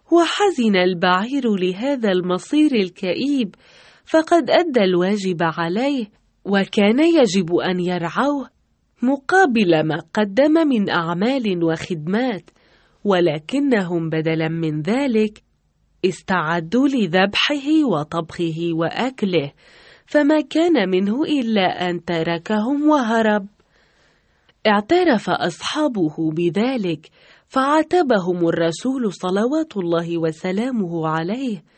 وحزن البعير لهذا المصير الكئيب، فقد أدى الواجب عليه، وكان يجب أن يرعوه مقابل ما قدم من أعمال وخدمات، ولكنهم بدلا من ذلك استعدوا لذبحه وطبخه وأكله، فما كان منه إلا أن تركهم وهرب. اعترف أصحابه بذلك، فعاتبهم الرسول صلوات الله وسلامه عليه